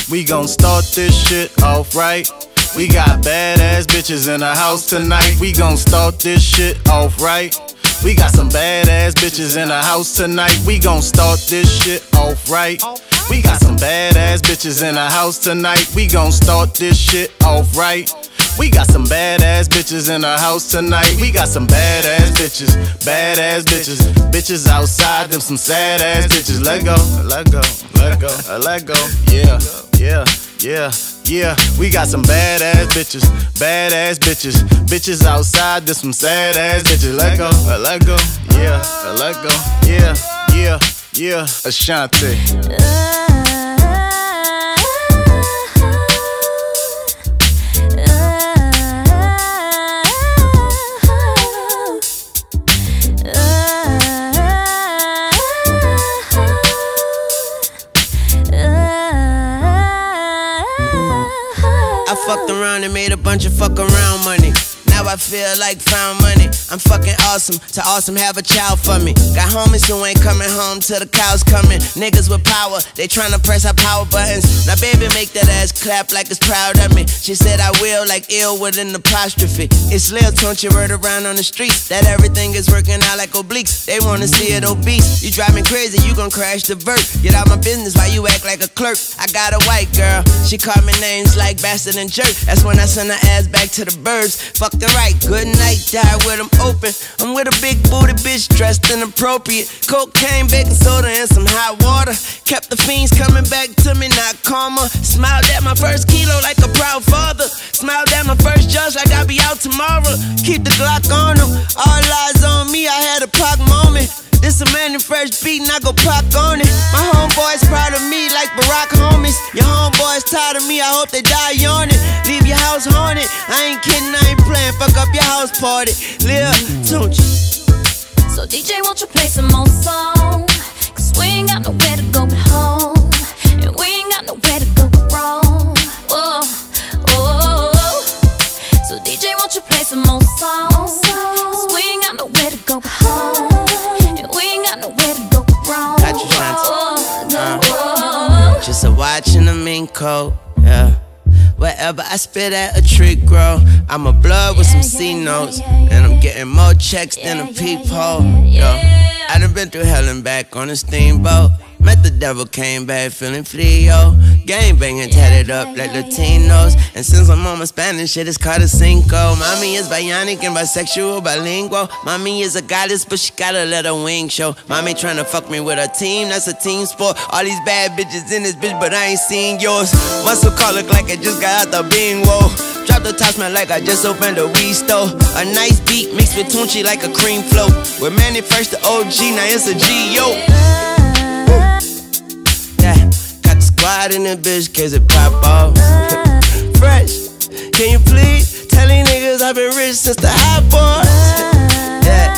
We gon' start this shit off right. We got badass bitches in the house tonight. We gon' start this shit off right. We got some badass bitches in the house tonight. We gon' start this shit off right. We got some badass bitches in the house tonight. We gon' start this shit off right. We got some badass bitches in the house tonight. We got some badass bitches, bitches outside, them some sad ass bitches. Let go, let go, let go, let go. Yeah, yeah, yeah, yeah. We got some badass bitches, bitches outside, them some sad ass bitches. Let go, yeah, let go, yeah, yeah, yeah. Ashanti. I fucked around and made a bunch of fuck around money. Now I feel like found money. I'm fucking awesome, to awesome have a child for me. Got homies who ain't coming home till the cows coming. Niggas with power, they tryna press our power buttons. Now baby make that ass clap like it's proud of me. She said I will like ill with an apostrophe. It's Lil Tunchi word around on the streets that everything is working out like obliques. They wanna see it obese. You drive me crazy, you gon' crash the vert. Get out my business while you act like a clerk. I got a white girl, she called me names like Bastard and Jerk. That's when I send her ass back to the birds. Fuck the right, good night, die with them open. I'm with a big booty bitch dressed inappropriate. Cocaine, baking soda, and some hot water. Kept the fiends coming back to me, not karma. Smiled at my first kilo like a proud father. Smiled at my first judge like I'll be out tomorrow. Keep the Glock on him, all eyes on me, I had a Pac moment. This a man in fresh beat and I go Pac on it. My homeboys proud of me like Barack homies. Your homeboys tired of me, I hope they die on it. Leave your house haunted, I ain't kidding, I ain't playing. Fuck up your house party, Lil Tunchi. So DJ, won't you play some more songs? Cause we ain't got nowhere to go but home. And we ain't got nowhere to go but wrong. Oh, oh, oh. So DJ, won't you play some more songs? Cause we ain't got nowhere to go but home. And we ain't got nowhere to go but wrong. Got you, just a watch and a mink coat, yeah. Wherever I spit at a tree grow. I'm a blood with some C notes, and I'm getting more checks than a peephole. Yo, I done been through hell and back on a steamboat. Met the devil, came back feeling frio. Gang banging, tatted up like Latinos. And since I'm on my Spanish shit, it's called a cinco. Mommy is bionic and bisexual, bilingual. Mommy is a goddess, but she gotta let her wings show. Mommy tryna fuck me with her team, that's a team sport. All these bad bitches in this bitch, but I ain't seen yours. Muscle car look like I just got out the bingo. Drop the top, smell like I just opened a weed store. A nice beat mixed with Tunchi like a cream flow. With Manny first the OG, now it's a G.O. Got the squad in the bitch, cause it pop off. Fresh, can you please tell these niggas I've been rich since the hot boys? Yeah.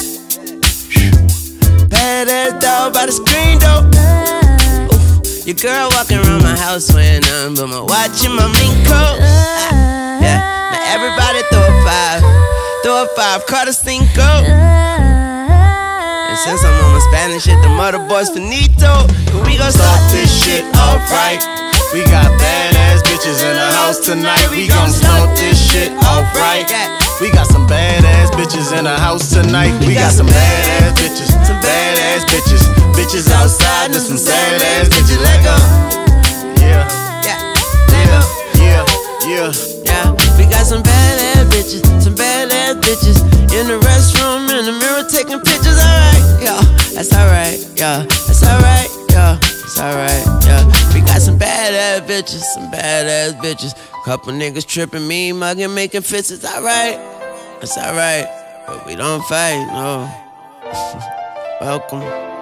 Badass dog by the screen though. Oof. Your girl walking around my house wearing nothing but my watch and my mink coat. Yeah. Now everybody throw a five, Carter Cinco. Since I'm on my Spanish shit, the mother boys finito. We gon' start this shit off right. We got badass bitches in the house tonight. We gon' start this shit off right. We got some badass bitches in the house tonight. We got some badass bitches, bitches outside, there's some sad ass bitches. Let go. Yeah, yeah, yeah, yeah, yeah. We got some badass bitches, in the restroom, in the mirror taking pictures. Alright, yeah, that's alright, yeah, that's alright, yeah, that's alright, yeah. We got some badass bitches, couple niggas tripping me, mugging, making fits. It's alright, that's alright, but we don't fight, no. Welcome.